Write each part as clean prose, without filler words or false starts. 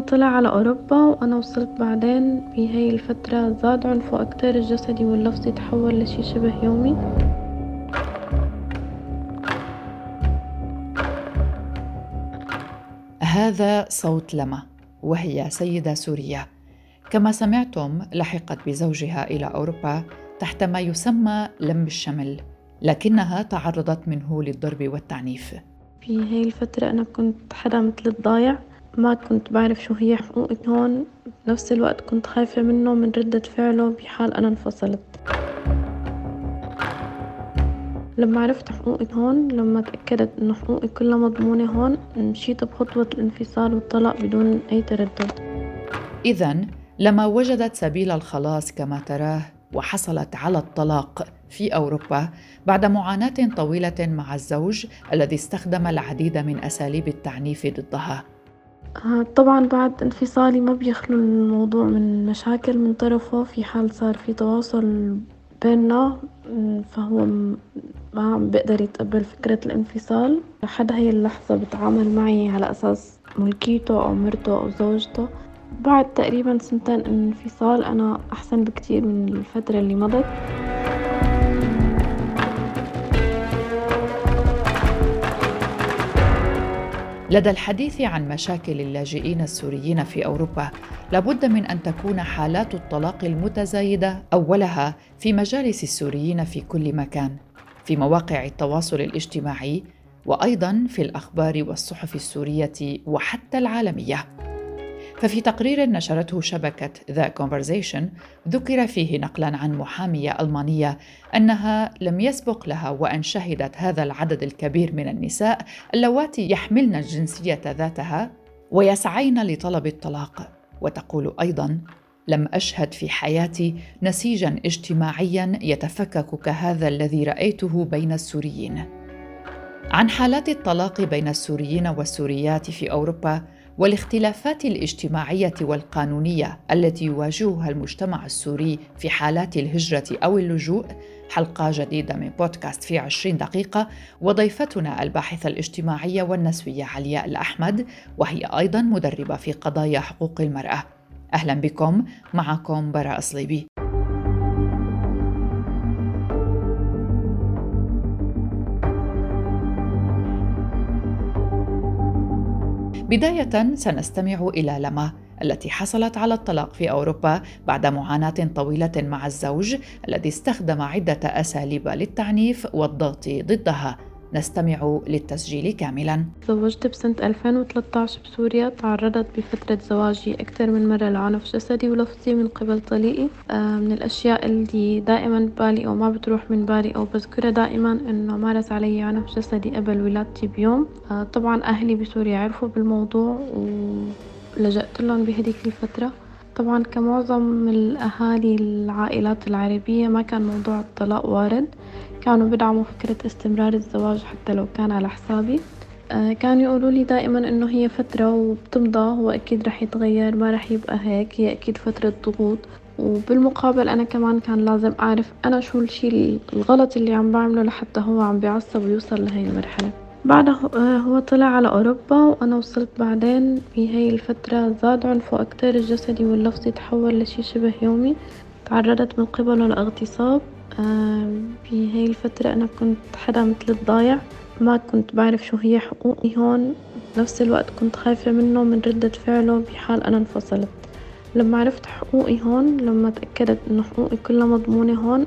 طلع على أوروبا وأنا وصلت بعدين بهاي الفترة زاد عنفه أكتر الجسدي واللفظي تحول لشي شبه يومي. هذا صوت لما، وهي سيدة سورية. كما سمعتم لحقت بزوجها إلى أوروبا تحت ما يسمى لم الشمل، لكنها تعرضت منه للضرب والتعنيف. في هاي الفترة أنا كنت حدا مثل الضايع، ما كنت بعرف شو هي حقوقي هون، بنفس الوقت كنت خايفة منه من ردة فعله بحال أنا انفصلت. لما عرفت حقوقي هون، لما تأكدت إنه حقوقي كلها مضمونة هون، مشيت بخطوة الانفصال والطلاق بدون أي تردد. إذن لما وجدت سبيل الخلاص كما تراه وحصلت على الطلاق في أوروبا بعد معاناة طويلة مع الزوج الذي استخدم العديد من أساليب التعنيف ضدها. طبعا بعد انفصالي ما بيخلو الموضوع من مشاكل من طرفه، في حال صار في تواصل بيننا فهو ما عم بقدر يتقبل فكرة الانفصال. لحد هاي اللحظة بتعامل معي على أساس ملكيته أو مرته أو زوجته. بعد تقريبا 2 انفصال أنا أحسن بكتير من الفترة اللي مضت. لدى الحديث عن مشاكل اللاجئين السوريين في أوروبا، لابد من أن تكون حالات الطلاق المتزايدة أولها في مجالس السوريين في كل مكان، في مواقع التواصل الاجتماعي، وأيضاً في الأخبار والصحف السورية وحتى العالمية. ففي تقرير نشرته شبكة The Conversation ذكر فيه نقلاً عن محامية ألمانية أنها لم يسبق لها وأن شهدت هذا العدد الكبير من النساء اللواتي يحملن الجنسية ذاتها ويسعين لطلب الطلاق. وتقول أيضاً: لم أشهد في حياتي نسيجاً اجتماعياً يتفكك كهذا الذي رأيته بين السوريين. عن حالات الطلاق بين السوريين والسوريات في أوروبا والاختلافات الاجتماعية والقانونية التي يواجهها المجتمع السوري في حالات الهجرة أو اللجوء، حلقة جديدة من بودكاست في 20 دقيقة، وضيفتنا الباحثة الاجتماعية والنسوية علياء الأحمد، وهي أيضاً مدربة في قضايا حقوق المرأة. أهلاً بكم، معكم براء صليبي. بداية سنستمع إلى لما التي حصلت على الطلاق في أوروبا بعد معاناة طويلة مع الزوج الذي استخدم عدة أساليب للتعنيف والضغط ضدها. نستمع للتسجيل كاملاً. تزوجت بسنة 2013 بسوريا. تعرضت بفترة زواجي أكثر من مرة لعنف جسدي ولفظي من قبل طليقي. من الأشياء اللي دائما ببالي أو ما بتروح من بالي أو بذكرها دائما إنه مارس علي عنف جسدي قبل ولادتي بيوم. طبعا أهلي بسوريا عرفوا بالموضوع ولجأت لهم بهديك الفترة. طبعا كمعظم الأهالي العائلات العربية ما كان موضوع الطلاق وارد، كانوا بدعموا فكرة استمرار الزواج حتى لو كان على حسابي. كانوا يقولوا لي دائما إنه هي فترة وبتمضى، هو أكيد رح يتغير، ما رح يبقى هيك، هي أكيد فترة ضغوط. وبالمقابل أنا كمان كان لازم أعرف أنا شو الشي الغلط اللي عم بعمله لحتى هو عم بيعصب ويوصل لهي المرحلة. بعدها هو طلع على أوروبا وأنا وصلت بعدين بهاي الفترة زاد عنفه أكتر الجسدي واللفظي تحول لشي شبه يومي. تعرضت من قبله لاغتصاب. بهاي الفترة أنا كنت حدا مثل الضايع، ما كنت بعرف شو هي حقوقي هون، بنفس الوقت كنت خايفة منه من ردة فعله بحال أنا انفصلت. لما عرفت حقوقي هون، لما تأكدت إنه حقوقي كلها مضمونة هون،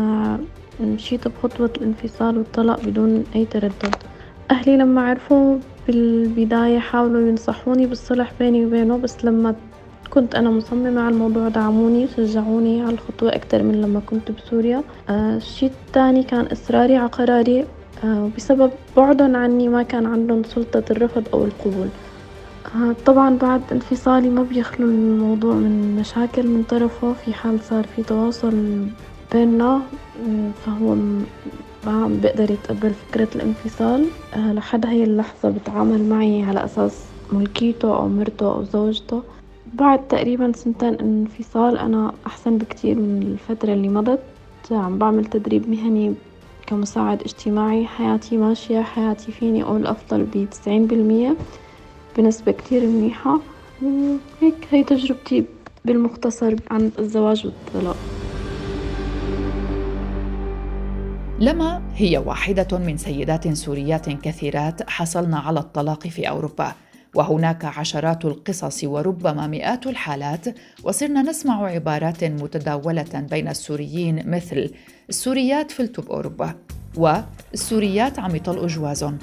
مشيت بخطوة الانفصال والطلاق بدون أي تردد. أهلي لما عرفوا بالبداية حاولوا ينصحوني بالصلح بيني وبينه، بس لما كنت أنا مصممة على الموضوع دعموني وشجعوني على الخطوة أكتر من لما كنت بسوريا. الشيء الثاني كان إصراري على قراري، بسبب بعدهم عني ما كان عندهم سلطة الرفض أو القبول. طبعا بعد انفصالي ما بيخلو الموضوع من مشاكل من طرفه، في حال صار في تواصل بيننا فهو ما عم بقدر يتقبل فكرة الانفصال. لحد هاي اللحظة بتعامل معي على أساس ملكيته أو مرته أو زوجته. بعد تقريبا 2 انفصال أنا أحسن بكتير من الفترة اللي مضت. عم بعمل تدريب مهني كمساعد اجتماعي. حياتي ماشية، حياتي فيني أقول أفضل ب90% بنسبة كتير منيحة. هيك هي تجربتي بالمختصر عن الزواج والطلاق. لما هي واحدة من سيدات سوريات كثيرات حصلن على الطلاق في أوروبا، وهناك عشرات القصص وربما مئات الحالات، وصرنا نسمع عبارات متداولة بين السوريين مثل السوريات فلتوا بأوروبا، والسوريات عم يطلقوا جوازهم،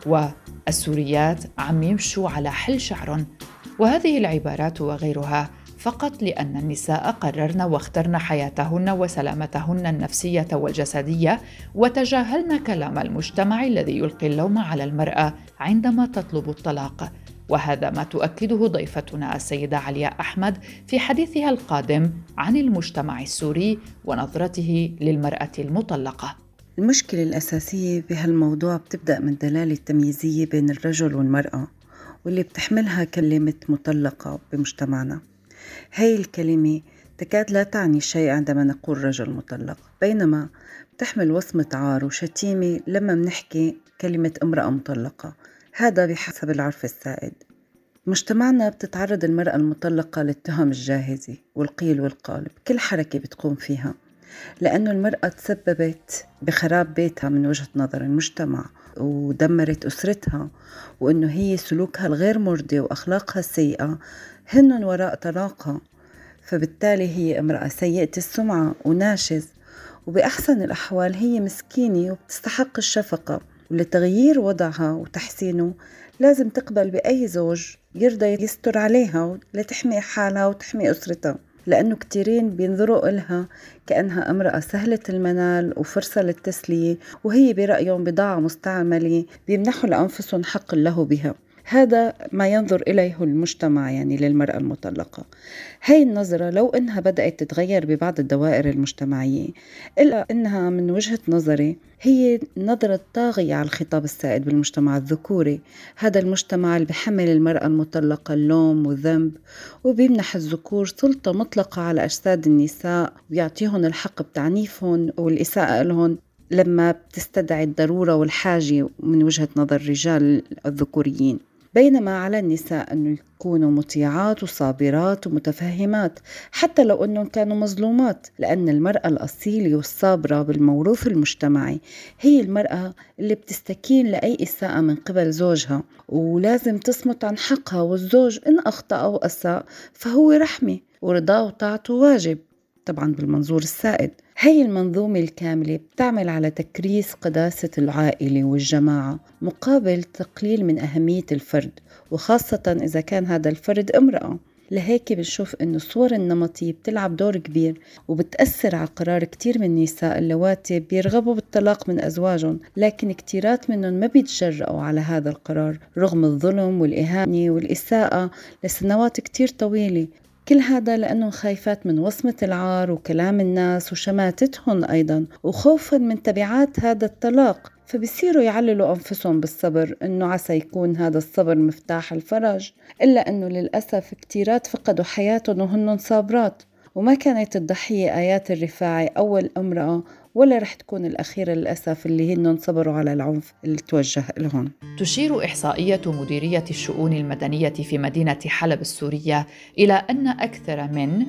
والسوريات عم يمشوا على حل شعرهم. وهذه العبارات وغيرها فقط لأن النساء قررن واخترن حياتهن وسلامتهن النفسية والجسدية، وتجاهلن كلام المجتمع الذي يلقي اللوم على المرأة عندما تطلب الطلاق. وهذا ما تؤكده ضيفتنا السيدة علياء أحمد في حديثها القادم عن المجتمع السوري ونظرته للمرأة المطلقة. المشكلة الأساسية بهالموضوع بتبدأ من الدلالة التمييزية بين الرجل والمرأة، واللي بتحملها كلمة مطلقة بمجتمعنا. هاي الكلمة تكاد لا تعني شيء عندما نقول رجل مطلق، بينما بتحمل وصمة عار وشتيمة لما بنحكي كلمة امرأة مطلقة. هذا بحسب العرف السائد. مجتمعنا بتتعرض المرأة المطلقة للتهم الجاهزة والقيل والقال بكل حركة بتقوم فيها، لأنه المرأة تسببت بخراب بيتها من وجهة نظر المجتمع، ودمرت أسرتها، وأنه هي سلوكها الغير مرضي وأخلاقها السيئة هن وراء طلاقها. فبالتالي هي امرأة سيئة السمعة وناشز، وبأحسن الأحوال هي مسكينة وبتستحق الشفقة. ولتغيير وضعها وتحسينه لازم تقبل بأي زوج يرضى يستر عليها لتحمي حالها وتحمي أسرتها، لأنه كتيرين بينظروا إلها كأنها امرأة سهلة المنال وفرصة للتسلية، وهي برأيهم بضاعة مستعملة بيمنحوا لأنفسهم حق له بها. هذا ما ينظر إليه المجتمع يعني للمرأة المطلقة. هاي النظرة لو إنها بدأت تتغير ببعض الدوائر المجتمعية، إلا إنها من وجهة نظري هي نظرة طاغية على الخطاب السائد بالمجتمع الذكوري. هذا المجتمع اللي بحمل المرأة المطلقة اللوم والذنب، وبيمنح الذكور سلطة مطلقة على أجساد النساء، ويعطيهم الحق بتعنيفهم والإساءة لهم لما بتستدعي الضرورة والحاجة من وجهة نظر الرجال الذكوريين. بينما على النساء أن يكونوا مطيعات وصابرات ومتفهمات حتى لو أنهم كانوا مظلومات، لأن المرأة الأصيلة والصابرة بالموروث المجتمعي هي المرأة اللي بتستكين لأي إساءة من قبل زوجها، ولازم تصمت عن حقها، والزوج إن أخطأ أو أساء فهو رحمة ورضاه وطاعته واجب، طبعا بالمنظور السائد. هي المنظومة الكاملة بتعمل على تكريس قداسة العائلة والجماعة مقابل تقليل من أهمية الفرد، وخاصة إذا كان هذا الفرد امرأة. لهيك بنشوف إنه الصور النمطية بتلعب دور كبير وبتأثر على قرار كتير من النساء اللواتي بيرغبوا بالطلاق من أزواجهم، لكن كتيرات منهم ما بيتجرأوا على هذا القرار رغم الظلم والإهانة والإساءة لسنوات كتير طويلة. كل هذا لأنهم خايفات من وصمة العار وكلام الناس وشماتتهم أيضا، وخوفا من تبعات هذا الطلاق، فبصيروا يعللوا أنفسهم بالصبر إنه عسى يكون هذا الصبر مفتاح الفرج. إلا أنه للأسف كتيرات فقدوا حياتهم وهن صابرات، وما كانت الضحية آيات الرفاعي أول امرأة ولا رح تكون الأخيرة للأسف اللي هن صبروا على العنف اللي توجه لهم. تشير إحصائية مديرية الشؤون المدنية في مدينة حلب السورية إلى أن أكثر من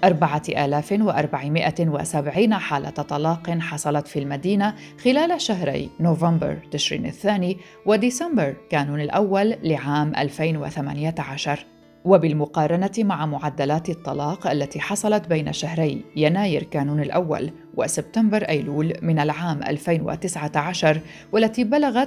4470 حالة طلاق حصلت في المدينة خلال شهري نوفمبر تشرين الثاني وديسمبر كانون الأول لعام 2018. وبالمقارنة مع معدلات الطلاق التي حصلت بين شهري يناير كانون الأول وسبتمبر أيلول من العام 2019 والتي بلغت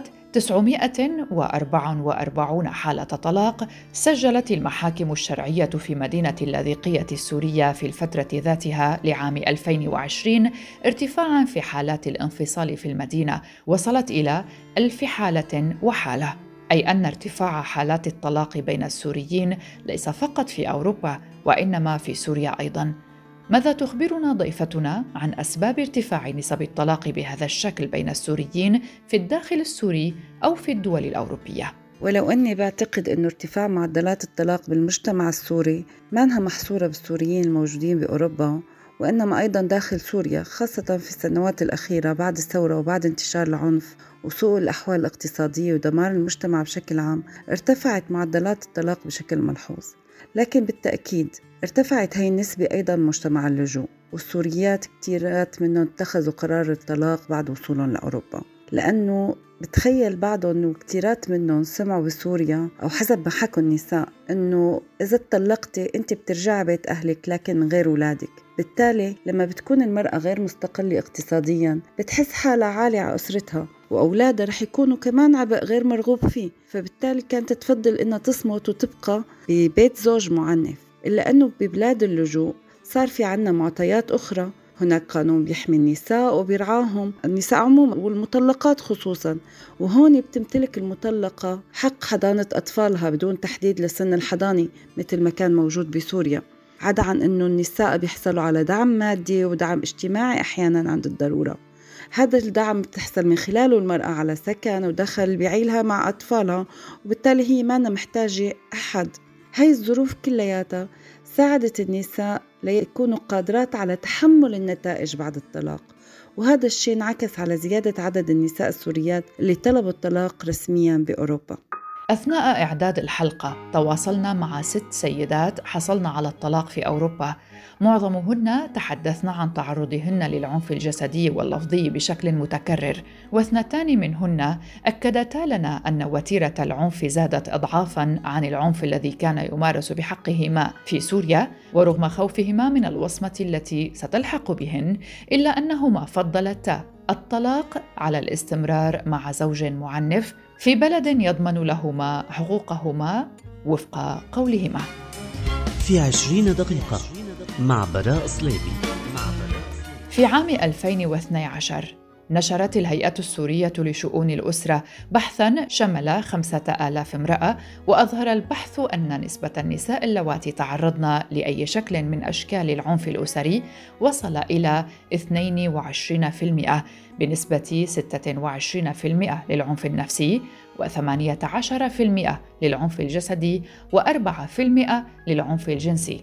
944 حالة طلاق، سجلت المحاكم الشرعية في مدينة اللاذقية السورية في الفترة ذاتها لعام 2020 ارتفاعاً في حالات الانفصال في المدينة وصلت إلى 1000 حالة وحالة، أي أن ارتفاع حالات الطلاق بين السوريين ليس فقط في أوروبا وإنما في سوريا أيضاً. ماذا تخبرنا ضيفتنا عن أسباب ارتفاع نسب الطلاق بهذا الشكل بين السوريين في الداخل السوري أو في الدول الأوروبية؟ ولو أني بعتقد أن ارتفاع معدلات الطلاق بالمجتمع السوري ما أنها محصورة بالسوريين الموجودين بأوروبا، وإنما أيضاً داخل سوريا، خاصة في السنوات الأخيرة بعد الثورة وبعد انتشار العنف وسوء الأحوال الاقتصادية ودمار المجتمع بشكل عام، ارتفعت معدلات الطلاق بشكل ملحوظ. لكن بالتأكيد ارتفعت هاي النسبة أيضاً بمجتمع اللجوء، والسوريات كتيرات منهم اتخذوا قرار الطلاق بعد وصولهم لأوروبا، لأنه بتخيل بعضهم أنه كتيرات منهم سمعوا بسوريا أو حسب ما حكوا النساء أنه إذا اتطلقتي أنت بترجعي بيت أهلك لكن من غير أولادك. بالتالي لما بتكون المرأة غير مستقلة اقتصادياً بتحس حالها عالية على أسرتها، وأولادها رح يكونوا كمان عبء غير مرغوب فيه، فبالتالي كانت تفضل إنها تصمت وتبقى ببيت زوج معنف. إلا أنه ببلاد اللجوء صار في عنا معطيات أخرى، هناك قانون بيحمي النساء وبيرعاهم النساء عموما والمطلقات خصوصا، وهون بتمتلك المطلقة حق حضانة أطفالها بدون تحديد لسن الحضانة مثل ما كان موجود بسوريا، عدا عن أنه النساء بيحصلوا على دعم مادي ودعم اجتماعي أحيانا عند الضرورة. هذا الدعم بتحصل من خلاله المرأة على سكن ودخل بيعيلها مع أطفالها، وبالتالي هي ما محتاجة أحد. هاي الظروف كلياتها ساعدت النساء ليكونوا قادرات على تحمل النتائج بعد الطلاق، وهذا الشيء انعكس على زيادة عدد النساء السوريات اللي طلبوا الطلاق رسميا بأوروبا. أثناء إعداد الحلقة تواصلنا مع 6 سيدات حصلن على الطلاق في أوروبا، معظمهن تحدثن عن تعرضهن للعنف الجسدي واللفظي بشكل متكرر، واثنتان منهن أكدتا لنا أن وتيرة العنف زادت أضعافاً عن العنف الذي كان يمارس بحقهما في سوريا، ورغم خوفهما من الوصمة التي ستلحق بهن إلا أنهما فضلتا الطلاق على الاستمرار مع زوج معنف في بلد يضمن لهما حقوقهما وفق قولهما. في 20 دقيقة مع براء صليبي. في عام 2012 نشرت الهيئة السورية لشؤون الأسرة بحثاً شمل 5000 امرأة، وأظهر البحث أن نسبة النساء اللواتي تعرضن لأي شكل من أشكال العنف الأسري وصل إلى 22%، بنسبة 26% للعنف النفسي، و18% للعنف الجسدي، و4% للعنف الجنسي.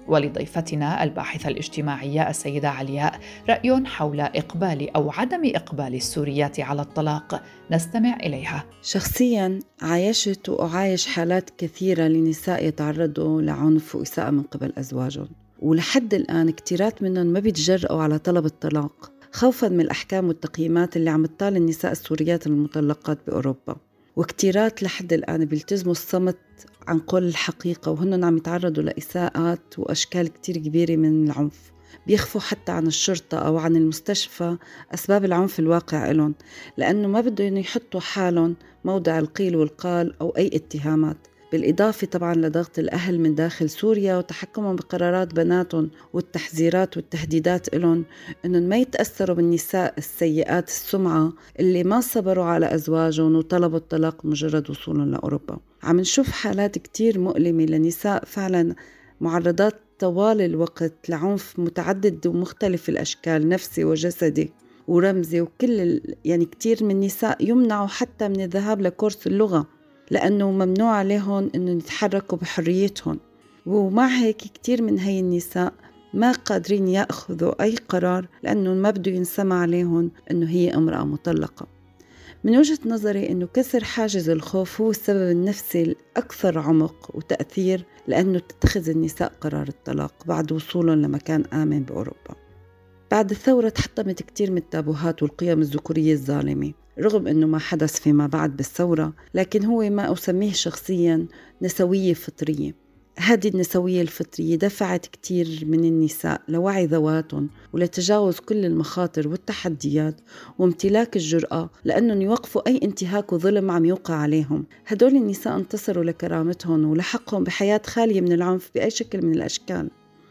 ولضيفتنا الباحثة الاجتماعية السيدة علياء رأي حول إقبال أو عدم إقبال السوريات على الطلاق، نستمع إليها. شخصياً عايشت وأعايش حالات كثيرة لنساء يتعرضوا لعنف وإساءة من قبل أزواجهم، ولحد الآن كتيرات منهم ما بيتجرؤوا على طلب الطلاق خوفاً من الأحكام والتقييمات اللي عم تطال النساء السوريات المطلقات بأوروبا، وكتيرات لحد الآن بيلتزموا الصمت عن قول الحقيقة وهن عم يتعرضوا لإساءات وأشكال كتير كبيرة من العنف. بيخفوا حتى عن الشرطة أو عن المستشفى أسباب العنف الواقع لهم، لأنه ما بدهم يحطوا حالهم موضع القيل والقال أو أي اتهامات، بالإضافة طبعاً لضغط الأهل من داخل سوريا وتحكمهم بقرارات بناتهم والتحذيرات والتهديدات لهم إنهم ما يتأثروا بالنساء السيئات السمعة اللي ما صبروا على أزواجهم وطلبوا الطلاق مجرد وصولهم لأوروبا. عم نشوف حالات كتير مؤلمة لنساء فعلاً معرضات طوال الوقت لعنف متعدد ومختلف الأشكال، نفسي وجسدي ورمزي، وكل يعني كتير من النساء يمنعوا حتى من الذهاب لكورس اللغة لأنه ممنوع عليهم أنه يتحركوا بحريتهم. ومع هيك كتير من هاي النساء ما قادرين يأخذوا أي قرار لأنه ما بده ينسمع عليهم أنه هي امرأة مطلقة. من وجهة نظري أنه كسر حاجز الخوف هو السبب النفسي الأكثر عمق وتأثير، لأنه تتخذ النساء قرار الطلاق بعد وصولهم لمكان آمن بأوروبا. بعد الثورة تحطمت كتير من التابوهات والقيم الذكورية الظالمة، رغم أنه ما حدث فيما بعد بالثورة، لكن هو ما أسميه شخصياً نسوية فطرية. هذه النسوية الفطرية دفعت كتير من النساء لوعي ذواتهم ولتجاوز كل المخاطر والتحديات وامتلاك الجرأة لأنهم يوقفوا أي انتهاك وظلم عم يوقع عليهم. هدول النساء انتصروا لكرامتهم ولحقهم بحياة خالية من العنف بأي شكل من الأشكال.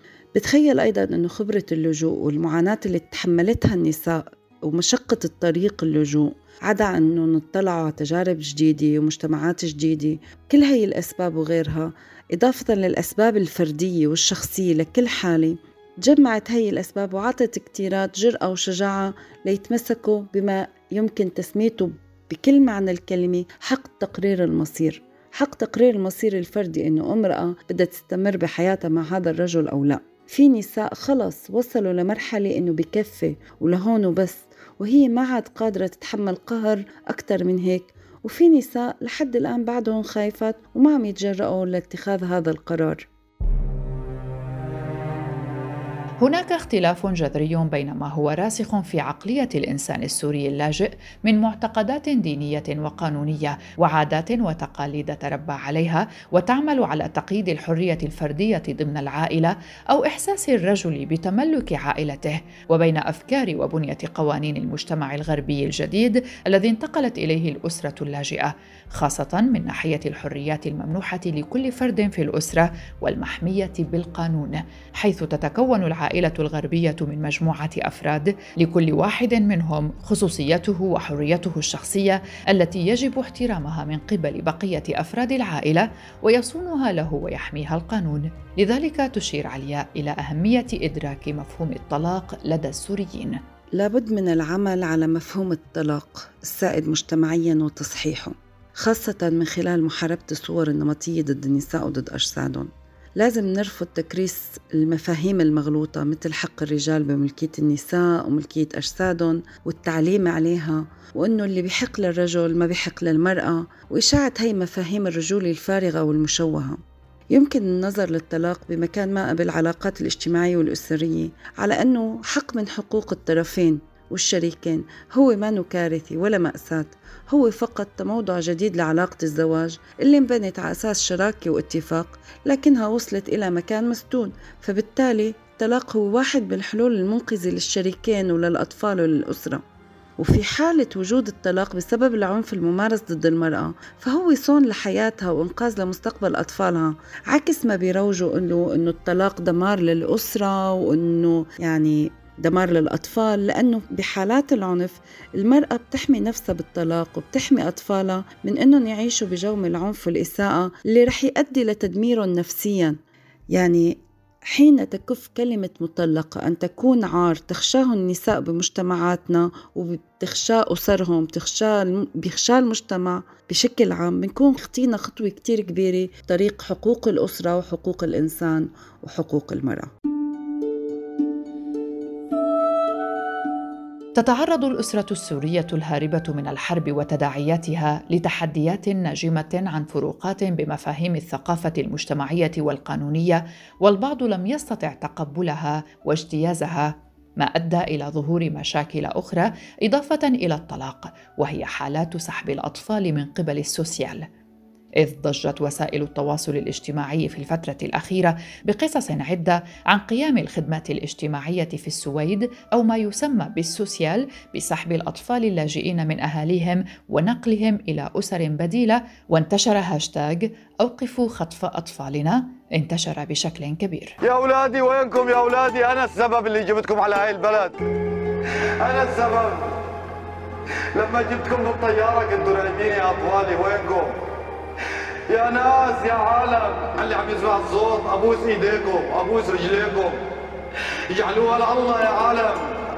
بتخيل أيضاً أنه خبرة اللجوء والمعاناة اللي تحملتها النساء ومشقة الطريق اللجوء، عدا أنه نطلعوا على تجارب جديدة ومجتمعات جديدة، كل هاي الأسباب وغيرها إضافة للأسباب الفردية والشخصية لكل حالة، جمعت هاي الأسباب وعطت كتيرات جرأة وشجاعة ليتمسكوا بما يمكن تسميته بكل معنى الكلمة حق تقرير المصير. حق تقرير المصير الفردي، إنه امرأة بدها تستمر بحياتها مع هذا الرجل أو لا. في نساء خلص وصلوا لمرحلة إنه بكفي ولهون وبس، وهي ما عاد قادرة تتحمل قهر أكتر من هيك، وفي نساء لحد الآن بعدهم خايفات وما عم يتجرؤوا لاتخاذ هذا القرار. هناك اختلاف جذري بين ما هو راسخ في عقلية الإنسان السوري اللاجئ من معتقدات دينية وقانونية وعادات وتقاليد تربى عليها وتعمل على تقييد الحرية الفردية ضمن العائلة أو إحساس الرجل بتملك عائلته، وبين أفكار وبنية قوانين المجتمع الغربي الجديد الذي انتقلت إليه الأسرة اللاجئة، خاصة من ناحية الحريات الممنوحة لكل فرد في الأسرة والمحمية بالقانون، حيث تتكون العائلة الغربية من مجموعة أفراد لكل واحد منهم خصوصيته وحريته الشخصية التي يجب احترامها من قبل بقية أفراد العائلة ويصونها له ويحميها القانون. لذلك تشير علياء إلى أهمية إدراك مفهوم الطلاق لدى السوريين. لابد من العمل على مفهوم الطلاق السائد مجتمعياً وتصحيحه، خاصة من خلال محاربة الصور النمطية ضد النساء وضد أجسادهم. لازم نرفض تكريس المفاهيم المغلوطة مثل حق الرجال بملكية النساء وملكية أجسادهم والتعليم عليها، وإنه اللي بيحق للرجل ما بيحق للمرأة، وإشاعة هاي مفاهيم الرجولة الفارغة والمشوهة. يمكن النظر للطلاق بمكان ما بالعلاقات الاجتماعية والأسرية على أنه حق من حقوق الطرفين والشريكين، هو ما كارثي ولا مأساة، هو فقط تموضع جديد لعلاقة الزواج اللي انبنت على أساس شراكة واتفاق لكنها وصلت إلى مكان مسدود. فبالتالي الطلاق هو واحد من الحلول المنقذة للشريكين وللأطفال وللأسرة. وفي حالة وجود الطلاق بسبب العنف الممارس ضد المرأة فهو صون لحياتها وإنقاذ لمستقبل أطفالها، عكس ما بيروجوا إنه الطلاق دمار للأسرة وإنه يعني دمار للأطفال، لأنه بحالات العنف المرأة بتحمي نفسها بالطلاق وبتحمي أطفالها من أنهم يعيشوا بجو من العنف والإساءة اللي رح يؤدي لتدميرهم نفسياً. يعني حين تكف كلمة مطلقة أن تكون عار تخشاه النساء بمجتمعاتنا وبتخشى أسرهم، بيخشى المجتمع بشكل عام، بنكون خطينا خطوة كتير كبيرة طريق حقوق الأسرة وحقوق الإنسان وحقوق المرأة. تتعرض الأسرة السورية الهاربة من الحرب وتداعياتها لتحديات ناجمة عن فروقات بمفاهيم الثقافة المجتمعية والقانونية، والبعض لم يستطع تقبلها واجتيازها، ما أدى إلى ظهور مشاكل أخرى إضافة إلى الطلاق، وهي حالات سحب الأطفال من قبل السوسيال. إذ ضجت وسائل التواصل الاجتماعي في الفترة الأخيرة بقصص عدة عن قيام الخدمات الاجتماعية في السويد أو ما يسمى بالسوسيال بسحب الأطفال اللاجئين من أهاليهم ونقلهم إلى أسر بديلة، وانتشر هاشتاغ أوقفوا خطف أطفالنا، انتشر بشكل كبير. يا أولادي وينكم يا أولادي؟ أنا السبب اللي جبتكم على هاي البلد، أنا السبب. لما جبتكم بالطيارة كنتوا رايدين يا أطفالي، وينكم؟ يا ناس يا عالم اللي عم يسمع الصوت، ابوس ايديكم ابوس رجليكم، اجعلوها لله يا عالم.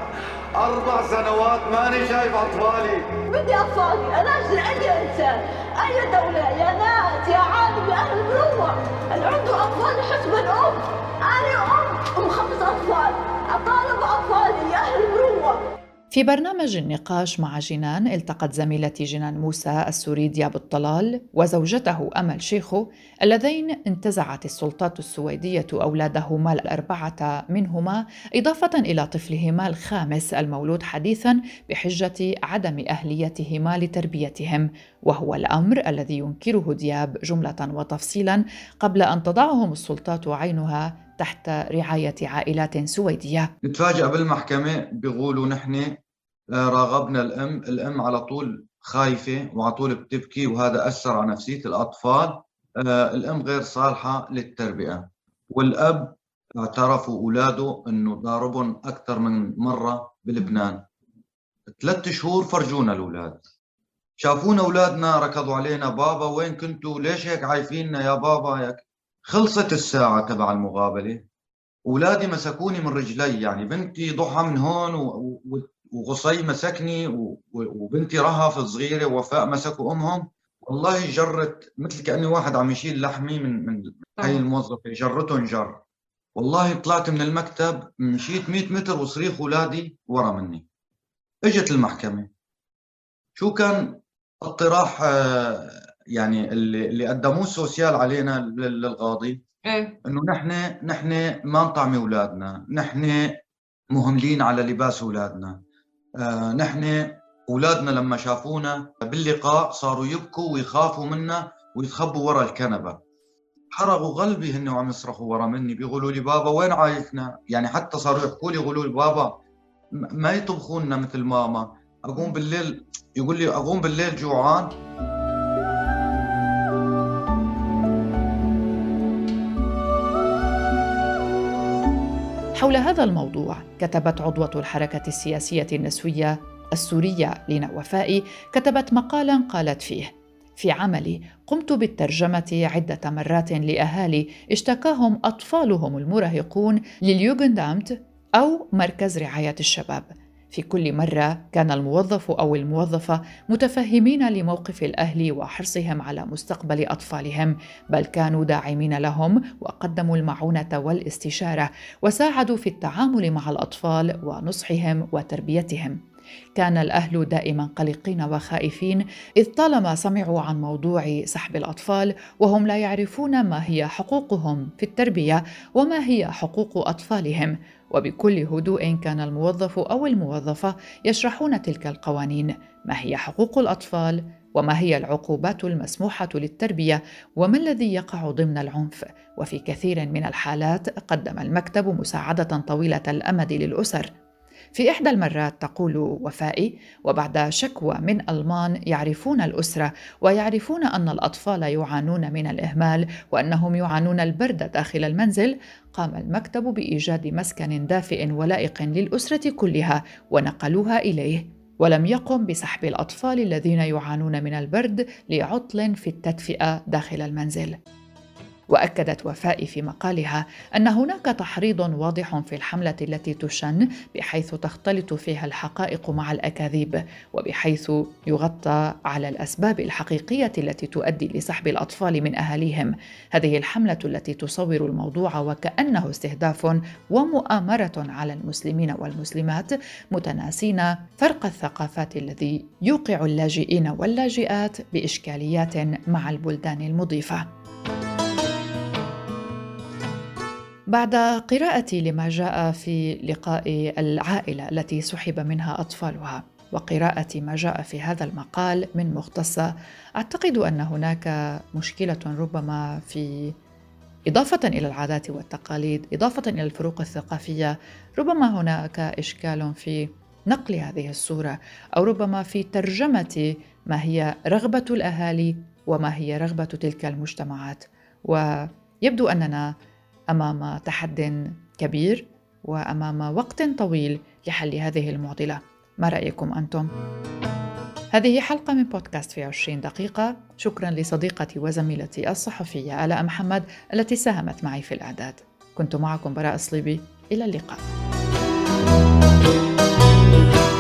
4 سنوات ماني شايف اطفالي. بدي اطفالي، انا اجل اي انسان اي دولة يا ناس يا عالم يا اهل المروة اللي عنده اطفال يحس بالام. انا ام 5 اطفال، اطالب اطفالي يا اهل المروة. في برنامج النقاش مع جنان التقت زميلتي جنان موسى السوري دياب الطلال وزوجته أمل شيخو، اللذين انتزعت السلطات السويدية أولادهما ال4 منهما، إضافة إلى طفلهما ال5 المولود حديثاً بحجة عدم أهليتهما لتربيتهم، وهو الأمر الذي ينكره دياب جملة وتفصيلاً قبل أن تضعهم السلطات عينها تحت رعاية عائلات سويدية. نتفاجأ بالمحكمة بيقولوا نحن راغبنا الأم على طول خايفة وعلى طول بتبكي، وهذا أثر على نفسية الأطفال. الأم غير صالحة للتربية، والأب اعترفوا أولاده أنه ضاربهم أكثر من مرة بلبنان. 3 شهور فرجونا الأولاد، شافونا أولادنا ركضوا علينا، بابا وين كنتوا؟ ليش هيك عايفيننا يا بابا؟ خلصت الساعة تبع المقابلة، أولادي مسكوني من رجلي، يعني بنتي ضحى من هون وغصي مسكني وبنتي رهف صغيرة ووفاء مسكوا أمهم. والله جرت مثل كأني واحد عم يشيل لحمي من هاي الموظفة، جرتهم جر. والله طلعت من المكتب مشيت 100 متر وصريخ أولادي ورا مني. اجت المحكمة، شو كان اقتراح يعني اللي قدموه السوسيال علينا للقاضي انه نحن ما نطعمي اولادنا، نحن مهملين على لباس اولادنا، نحن اولادنا لما شافونا باللقاء صاروا يبكوا ويخافوا منا ويتخبوا ورا الكنبه. حرقوا قلبي هن وعم يصرخوا ورا مني، بيقولوا لي بابا وين عايشنا؟ يعني حتى صاروا يحكوا لي يقولوا لي بابا ما يطبخوا لنا مثل ماما. اقوم بالليل يقول لي اقوم بالليل جوعان. حول هذا الموضوع كتبت عضوة الحركة السياسية النسوية السورية لينا وفائي كتبت مقالاً قالت فيه: في عملي قمت بالترجمة عدة مرات لأهالي اشتكاهم أطفالهم المراهقون لليوغندامت أو مركز رعاية الشباب. في كل مرة كان الموظف أو الموظفة متفهمين لموقف الأهل وحرصهم على مستقبل أطفالهم، بل كانوا داعمين لهم وقدموا المعونة والاستشارة وساعدوا في التعامل مع الأطفال ونصحهم وتربيتهم. كان الأهل دائما قلقين وخائفين إذ طالما سمعوا عن موضوع سحب الأطفال وهم لا يعرفون ما هي حقوقهم في التربية وما هي حقوق أطفالهم. وبكل هدوء كان الموظف أو الموظفة يشرحون تلك القوانين: ما هي حقوق الأطفال، وما هي العقوبات المسموحة للتربية، وما الذي يقع ضمن العنف. وفي كثير من الحالات قدم المكتب مساعدة طويلة الأمد للأسر. في إحدى المرات تقول وفائي: وبعد شكوى من ألمان يعرفون الأسرة ويعرفون أن الأطفال يعانون من الإهمال وأنهم يعانون البرد داخل المنزل، قام المكتب بإيجاد مسكن دافئ ولائق للأسرة كلها ونقلوها إليه، ولم يقم بسحب الأطفال الذين يعانون من البرد لعطل في التدفئة داخل المنزل. وأكدت وفاء في مقالها أن هناك تحريض واضح في الحملة التي تشن بحيث تختلط فيها الحقائق مع الأكاذيب، وبحيث يغطى على الأسباب الحقيقية التي تؤدي لسحب الأطفال من أهاليهم. هذه الحملة التي تصور الموضوع وكأنه استهداف ومؤامرة على المسلمين والمسلمات متناسين فرق الثقافات الذي يوقع اللاجئين واللاجئات بإشكاليات مع البلدان المضيفة. بعد قراءتي لما جاء في لقاء العائلة التي سحب منها أطفالها وقراءة ما جاء في هذا المقال من مختصة، أعتقد أن هناك مشكلة ربما في إضافة إلى العادات والتقاليد، إضافة إلى الفروق الثقافية، ربما هناك إشكال في نقل هذه الصورة، أو ربما في ترجمة ما هي رغبة الأهالي وما هي رغبة تلك المجتمعات. ويبدو أننا أمام تحد كبير وأمام وقت طويل لحل هذه المعضلة. ما رأيكم أنتم؟ هذه حلقة من بودكاست في 20 دقيقة. شكرا لصديقتي وزميلتي الصحفية آلاء محمد التي ساهمت معي في الإعداد. كنت معكم براء صليبي، إلى اللقاء.